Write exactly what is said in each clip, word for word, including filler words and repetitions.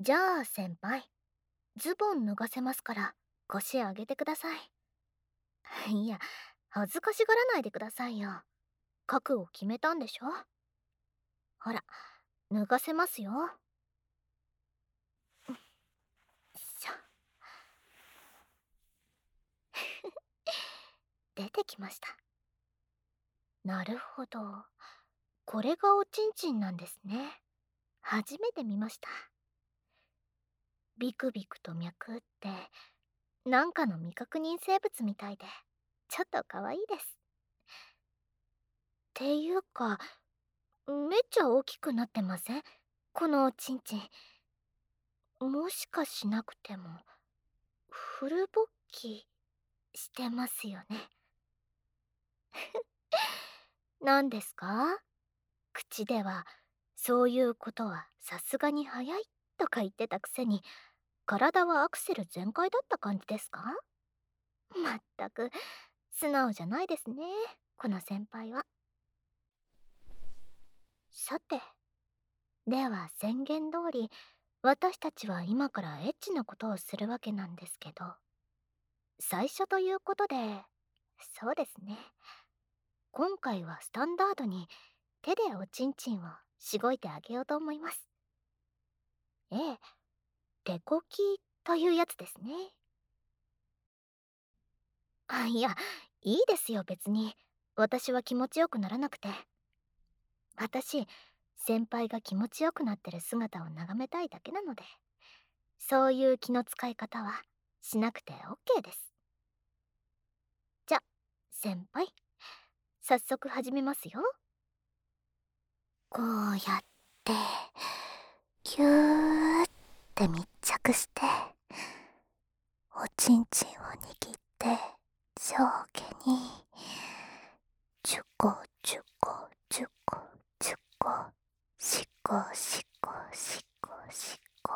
じゃあ先輩、ズボン脱がせますから腰上げてください。いや、恥ずかしがらないでくださいよ。覚悟決めたんでしょ。ほら、脱がせますよ。しょ。出てきました。なるほど。これがおちんちんなんですね。初めて見ました。ビクビクと脈打って、なんかの未確認生物みたいで、ちょっと可愛いです。っていうか、めっちゃ大きくなってません？このおちんちん。もしかしなくても、フル勃起してますよね。何ですか？口では、そういうことはさすがに早いとか言ってたくせに、体はアクセル全開だった感じですか？まったく、素直じゃないですね、この先輩は。さて、では宣言通り、私たちは今からエッチなことをするわけなんですけど、最初ということで、そうですね。今回はスタンダードに手でおちんちんをしごいてあげようと思います。ええ、手こきというやつですね。あ、いや、いいですよ別に。私は気持ちよくならなくて。私、先輩が気持ちよくなってる姿を眺めたいだけなので、そういう気の使い方はしなくて オーケー です。じゃ、先輩、早速始めますよ。こうやって、ぎゅーって密着して、おちんちんを握って、上下に、ちゅこちゅこちゅこちゅこ、しこしこしこしこ。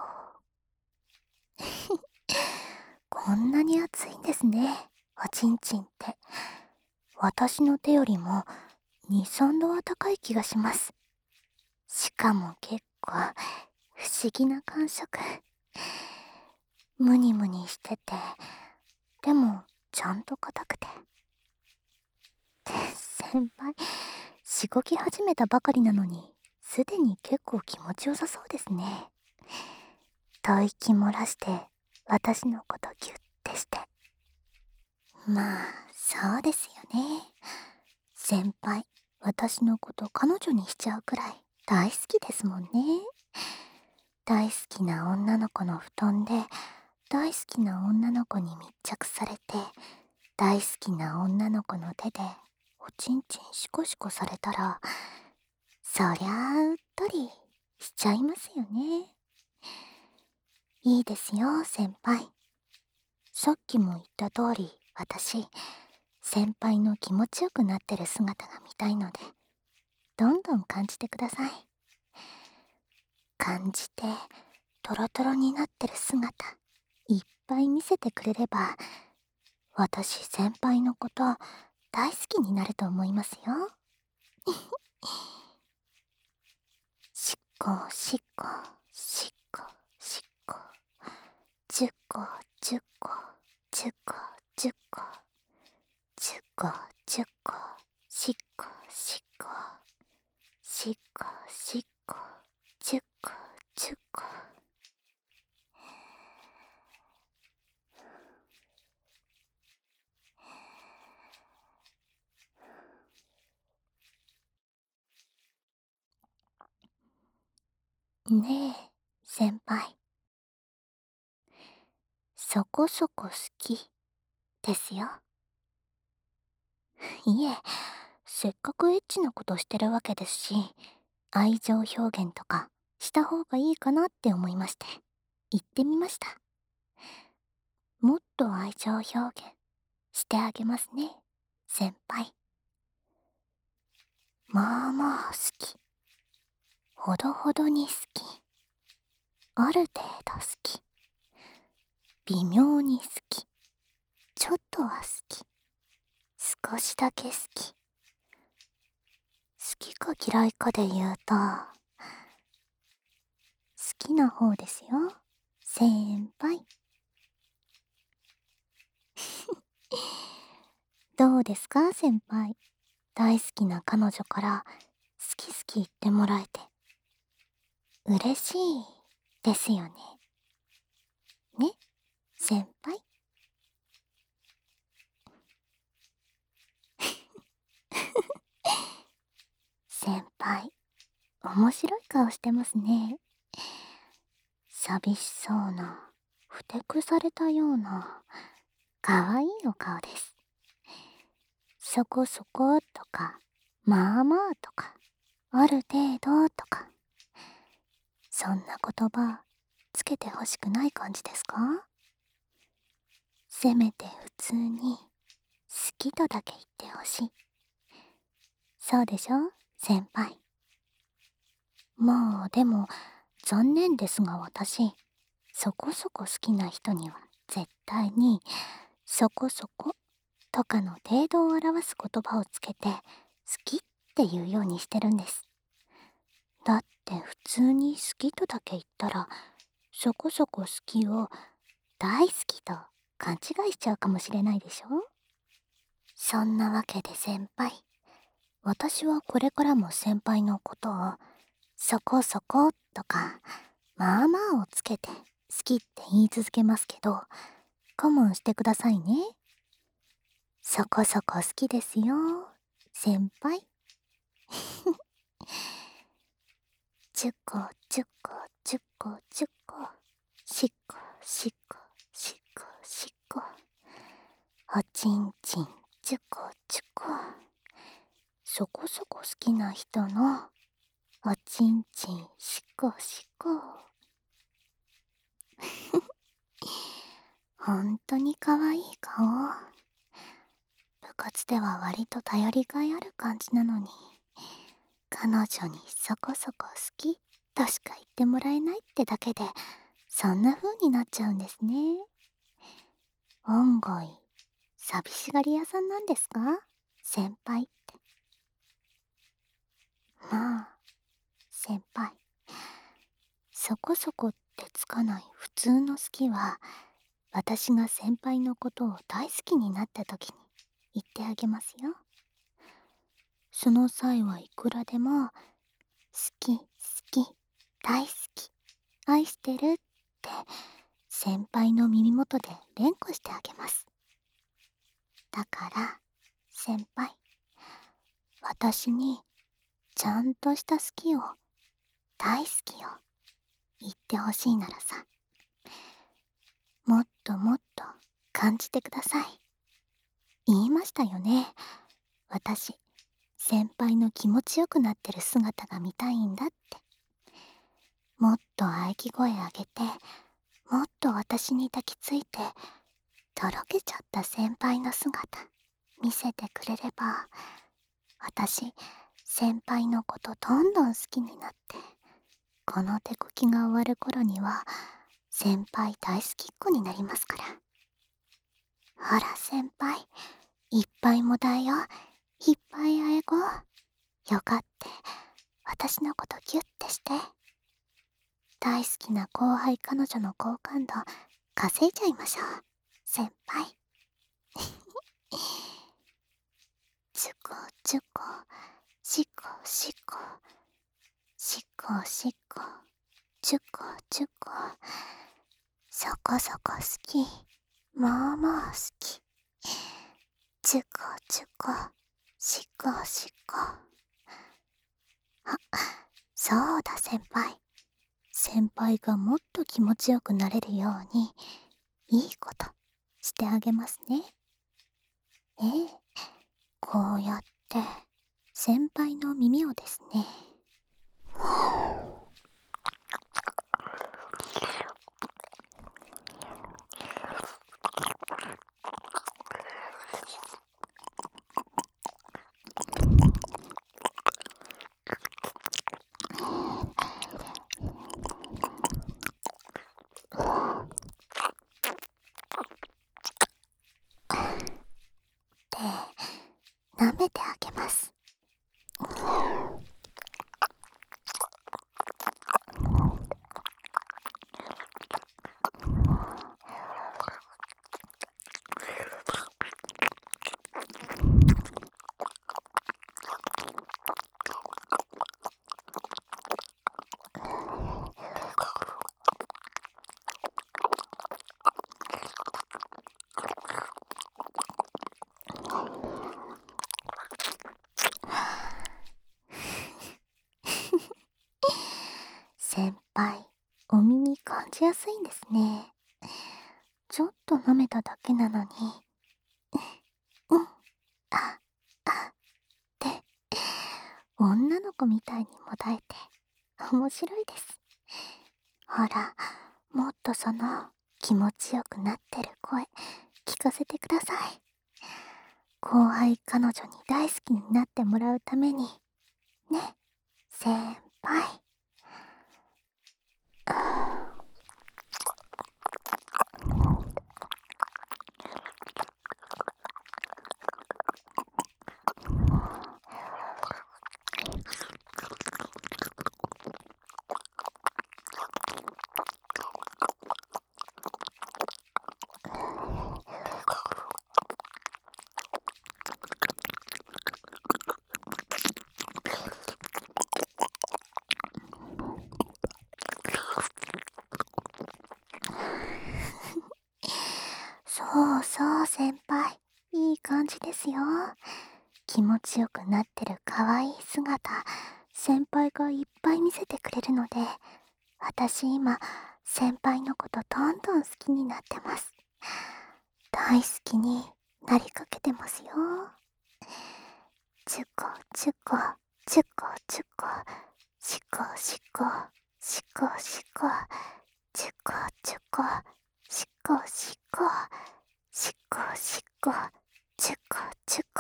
こんなに熱いんですね、おちんちんって。私の手よりもに、さんどは高い気がします。しかも結構不思議な感触。ムニムニしてて、でもちゃんと硬くて。先輩、しごき始めたばかりなのに、すでに結構気持ちよさそうですね。吐息漏らして、私のことギュッてして。まあ、そうですよね。先輩、私のこと彼女にしちゃうくらい大好きですもんね。大好きな女の子の布団で、大好きな女の子に密着されて、大好きな女の子の手でおちんちんシコシコされたら、そりゃあうっとりしちゃいますよね。いいですよ先輩。さっきも言った通り、私先輩の気持ちよくなってる姿が見たいので、どんどん感じてください。感じてトロトロになってる姿いっぱい見せてくれれば、私先輩のこと大好きになると思いますよ。しっこしっこしっこしっこ、じゅっこじゅっこじゅっこじゅっこじゅっこじゅっこ、しっこしっこしっこしっこじゅっこじゅっこ。ねえ先輩、そこそこ好きですよ。いえ、せっかくエッチなことしてるわけですし、愛情表現とかした方がいいかなって思いまして、言ってみました。もっと愛情表現してあげますね、先輩。まあまあ好き。ほどほどに好き。ある程度好き。微妙に好き。ちょっとは好き。少しだけ好き。好きか嫌いかで言うと、好きな方ですよ、先輩。どうですか先輩。大好きな彼女から好き好き言ってもらえて嬉しいですよね。ね、先輩。先輩、面白い顔してますね。寂しそうな、ふてくされたような、かわいいお顔です。そこそことか、まあまあとか、ある程度とか、そんな言葉つけてほしくない感じですか？せめて普通に好きとだけ言ってほしい。そうでしょ先輩。まあでも残念ですが、私そこそこ好きな人には絶対にそこそことかの程度を表す言葉をつけて好きっていうようにしてるんです。だって普通に好きとだけ言ったら、そこそこ好きを大好きと勘違いしちゃうかもしれないでしょ。そんなわけで先輩、私はこれからも先輩のことをそこそことかまあまあをつけて好きって言い続けますけど、我慢してくださいね。そこそこ好きですよ先輩。ちゅこちゅこちゅこちゅこ、しっこしっこしっこしっこ、おちんちんちゅこちゅこ。そこそこ好きな人のおちんちんしっこしっこ。ほんとにかわいい顔。部活では割と頼りがいある感じなのに、彼女にそこそこ好きとしか言ってもらえないってだけでそんな風になっちゃうんですね。案外寂しがり屋さんなんですか先輩って。まあ先輩、そこそこってつかない普通の好きは、私が先輩のことを大好きになった時に言ってあげますよ。その際はいくらでも好き好き大好き愛してるって先輩の耳元で連呼してあげます。だから先輩、私にちゃんとした好きを大好きを言ってほしいならさ、もっともっと感じてください。言いましたよね、私先輩の気持ちよくなってる姿が見たいんだって。もっと喘ぎ声上げて、もっと私に抱きついてとろけちゃった先輩の姿見せてくれれば、私先輩のことどんどん好きになって、この手こきが終わる頃には先輩大好きっ子になりますから。ほら先輩、いっぱいもだえよ、いっぱいあえご。よかって私のことギュッてして。大好きな後輩彼女の好感度稼いじゃいましょう先輩。ちゅこちゅこしこしこしこしこちゅこちゅこ、そこそこ好き、まあまあ好き、ちゅこちゅこしこしこ。あ、そうだ先輩、先輩がもっと気持ちよくなれるようにいいことしてあげますね。ええ、こうやって先輩の耳をですね。で、舐めてあげます。 先輩、お耳感じやすいんですね。ちょっと舐めただけなのに、うん、あ、あ、って、女の子みたいにもだえて、面白いです。ほら、もっとその気持ちよくなってる声、聞かせてください。後輩彼女に大好きになってもらうために、ね、先輩。そうそう先輩、いい感じですよ。気持ちよくなってる可愛い姿、先輩がいっぱい見せてくれるので、私今、先輩のことどんどん好きになってます。大好きになりかけてますよ。チュコチュコ、チュコチュコ、シコシコ、シコシコ、チュコチュコ、シコシコ、シコシコ、チュコチュコ。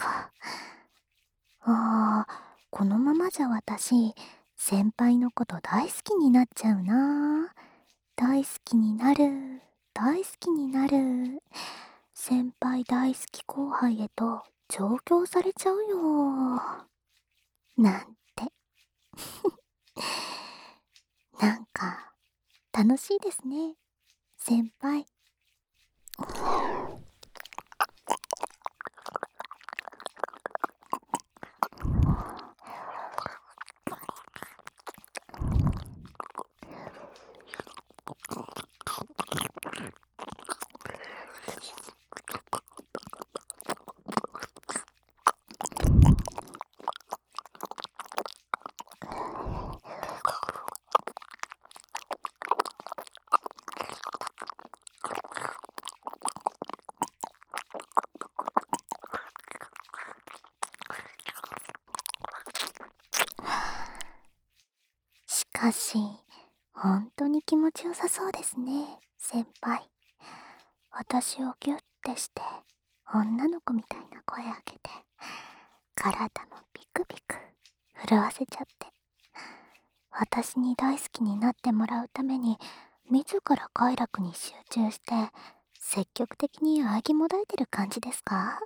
あー、このままじゃ私、先輩のこと大好きになっちゃうな。大好きになる、大好きになる。先輩大好き後輩へと上京されちゃうよ。なんて。なんか、楽しいですね、先輩。しかし、本当に気持ちよさそうですね、先輩。私をギュッてして、女の子みたいな声あげて、体もビクビク震わせちゃって。私に大好きになってもらうために、自ら快楽に集中して、積極的にあぎもだえてる感じですか？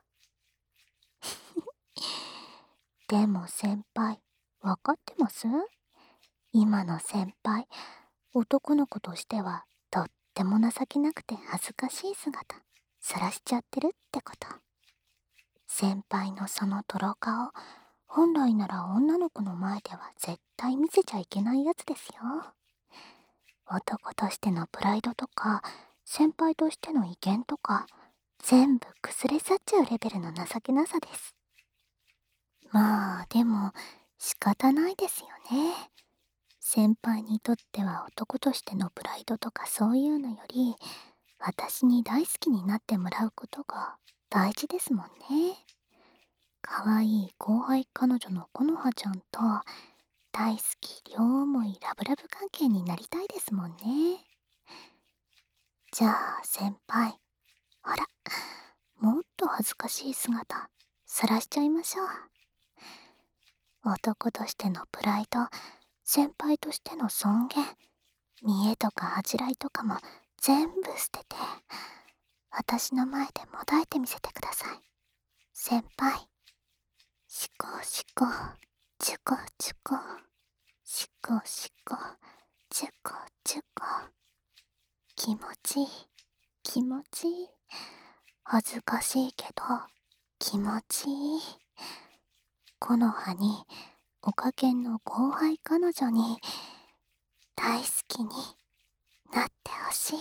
でも先輩、わかってます？今の先輩、男の子としてはとっても情けなくて恥ずかしい姿、晒しちゃってるってこと。先輩のその泥顔、本来なら女の子の前では絶対見せちゃいけないやつですよ。男としてのプライドとか、先輩としての威厳とか、全部崩れ去っちゃうレベルの情けなさです。まあ、でも、仕方ないですよね。先輩にとっては男としてのプライドとかそういうのより、私に大好きになってもらうことが大事ですもんね。可愛い後輩彼女のこのはちゃんと大好き両思いラブラブ関係になりたいですもんね。じゃあ先輩、ほら、もっと恥ずかしい姿晒しちゃいましょう。男としてのプライド、先輩としての尊厳、見栄とか恥じらいとかも全部捨てて、私の前でもだえてみせてください、先輩。シコシコ、チュコチュコ、シコシコ、チュコチュコ。気持ちいい、気持ちいい。恥ずかしいけど気持ちいい。この葉におかげんの後輩彼女に大好きになってほしい。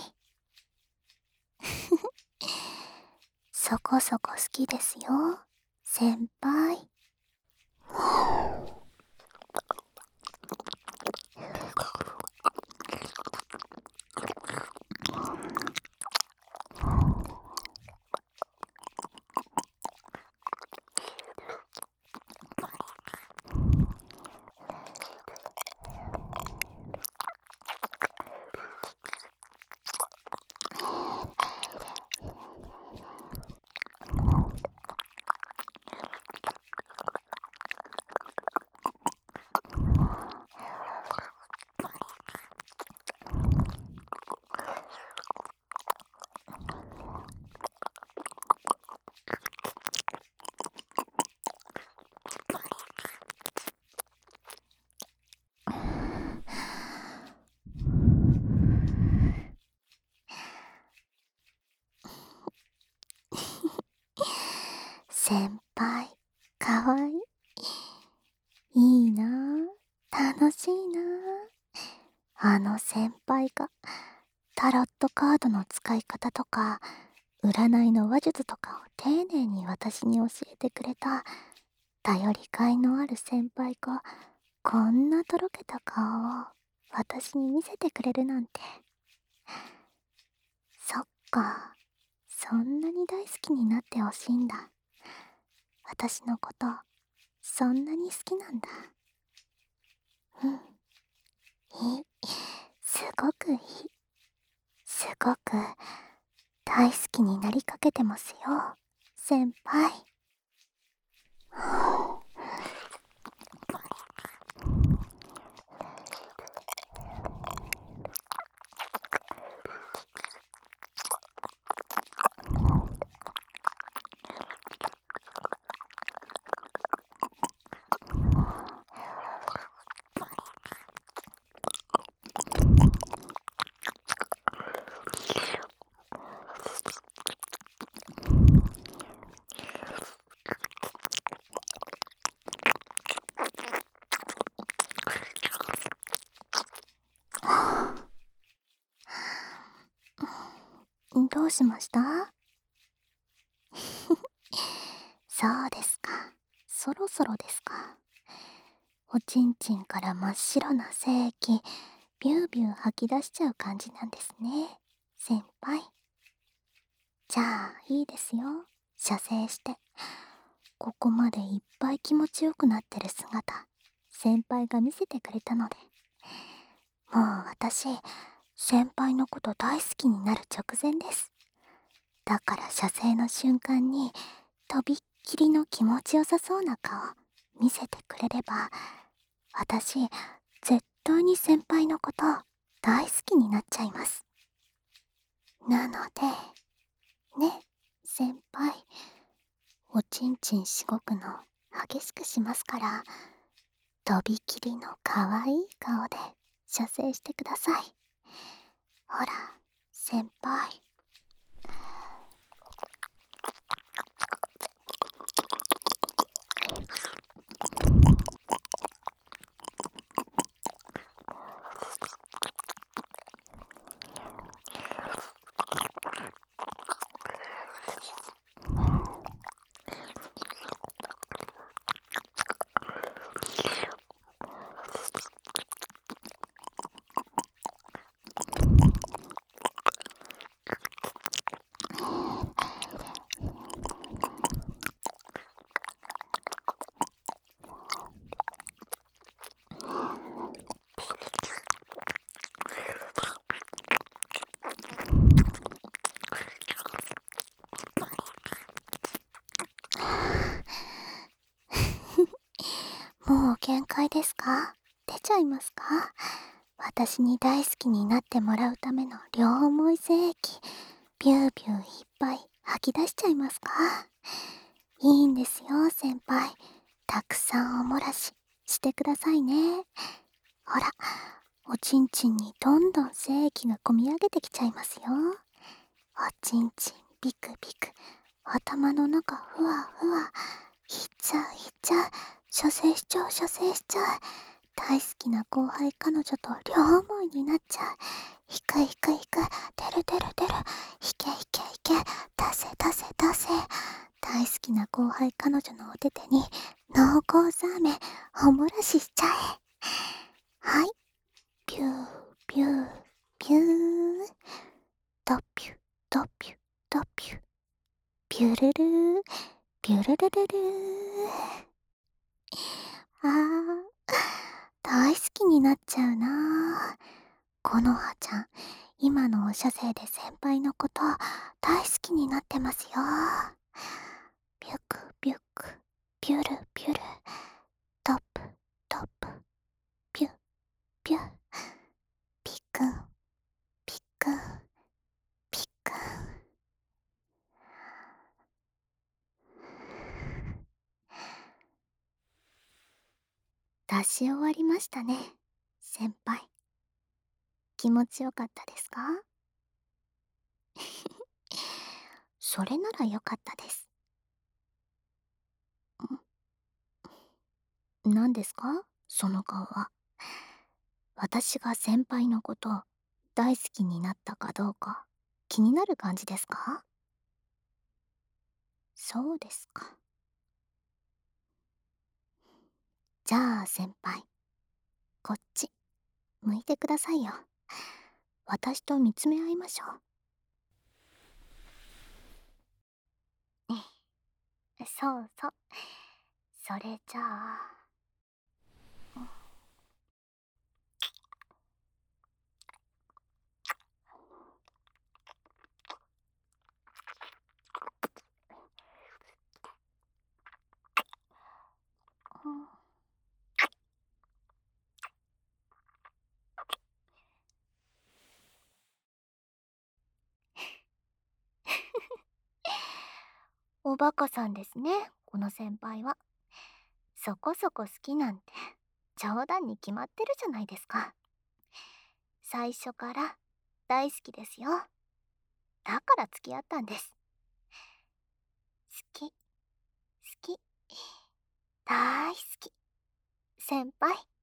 そこそこ好きですよ、先輩。 あの先輩がタロットカードの使い方とか占いの話術とかを丁寧に私に教えてくれた頼りがいのある先輩がこんなとろけた顔を私に見せてくれるなんて。そっか、そんなに大好きになってほしいんだ。私のことそんなに好きなんだ。うん、いい、すごくいい、すごく大好きになりかけてますよ先輩。どうしました？そうですか。そろそろですか。おちんちんから真っ白な精液、ビュービュー吐き出しちゃう感じなんですね、先輩。じゃあ、いいですよ。射精して。ここまでいっぱい気持ちよくなってる姿、先輩が見せてくれたので。もう私、先輩のこと大好きになる直前です。だから射精の瞬間に、とびっきりの気持ちよさそうな顔見せてくれれば、私絶対に先輩のこと大好きになっちゃいます。なのでね、先輩、おちんちんしごくの激しくしますから、とびきりのかわいい顔で射精してください。ほら先輩。もう限界ですか？出ちゃいますか？私に大好きになってもらうための両思い精液、ビュービューいっぱい吐き出しちゃいますか？いいんですよ先輩。たくさんおもらししてくださいね。ほら、おちんちんにどんどん精液がこみ上げてきちゃいますよ。おちんちんビクビク、頭の中ふわふわ、いっちゃういっちゃう、射精しちゃう射精しちゃう。大好きな後輩彼女と両思いになっちゃう。引く引く引く、出る出る出る、引け引け引け、出せ出せ出せ。大好きな後輩彼女のお手手に濃厚ザーメンおもらししちゃえ。はい、ピューピューピュー、ドピュドピュドピュ、ピュルルー、ピュルルルルー。あー、大好きになっちゃうなー。このはちゃん、今のお射精で先輩のこと大好きになってますよ。ビュクビュク、ピュルピュル、トップトップ、ピュピュ、ピクンピクンピクン。出し終わりましたね先輩。気持ちよかったですか？それならよかったです。ん、何ですかその顔は。 私が先輩のこと大好きになったかどうか気になる感じですか？そうですか。じゃあ先輩、こっち向いてくださいよ。私と見つめ合いましょう。そうそう。それじゃあ、うん。おバカさんですね、この先輩は。そこそこ好きなんて冗談に決まってるじゃないですか。最初から大好きですよ。だから付き合ったんです。好き、好き、大好き。先輩。